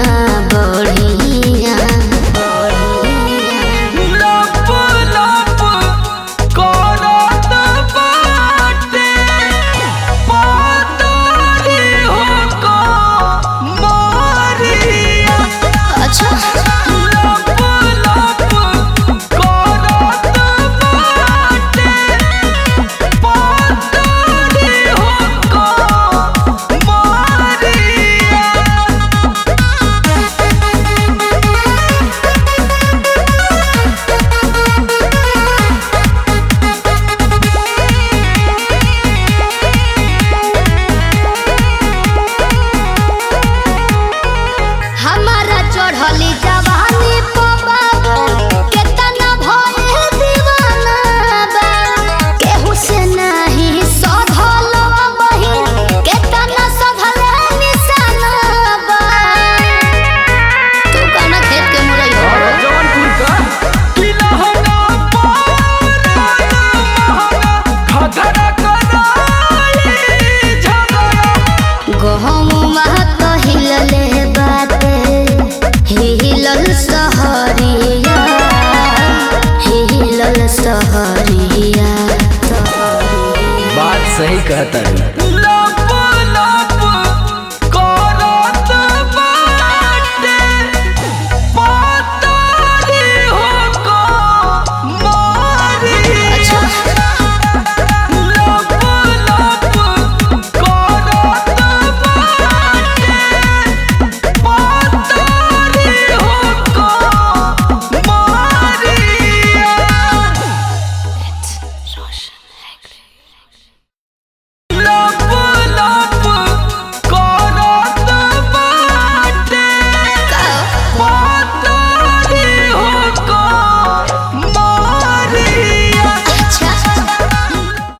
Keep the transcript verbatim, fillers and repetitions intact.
बढ़िया लप लप करत बाटे पातरी हो कमरिया। अच्छा लप लप करत बाटे पातरी हो कमरिया। हमारा चढ़ली जवानी पबा केतना भये दीवाना बा केहू से नहीं सधल बही केतना सधल निशाना बा। तू गाना खेत के मुरई हो जौनपुर का तिलहना पारा महंगा खतरा कराई झगड़ा। गहम महत हिलले बाटे हिलल सहरिया हिलल सहरिया। बात सही कहता है।